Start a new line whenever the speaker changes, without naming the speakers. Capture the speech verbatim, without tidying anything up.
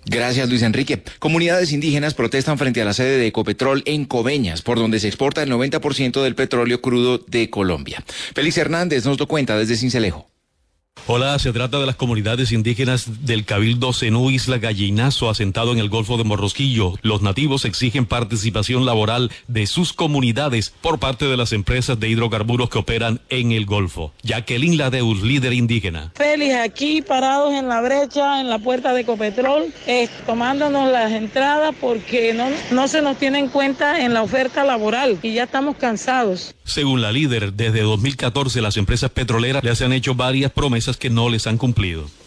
Gracias, Luis Enrique. Comunidades indígenas protestan frente a la sede de Ecopetrol en Coveñas, por donde se exporta el noventa por ciento del petróleo crudo de Colombia. Félix Hernández nos lo cuenta desde Sincelejo.
Hola, se trata de las comunidades indígenas del Cabildo Zenú Isla Gallinazo, asentado en el Golfo de Morrosquillo. Los nativos exigen participación laboral de sus comunidades por parte de las empresas de hidrocarburos que operan en el Golfo. Jacqueline Ladeus, líder indígena.
Félix, aquí parados en la brecha, en la puerta de Ecopetrol, eh, tomándonos las entradas porque no, no se nos tiene en cuenta en la oferta laboral y ya estamos cansados.
Según la líder, desde dos mil catorce las empresas petroleras les han hecho varias promesas que no les han cumplido.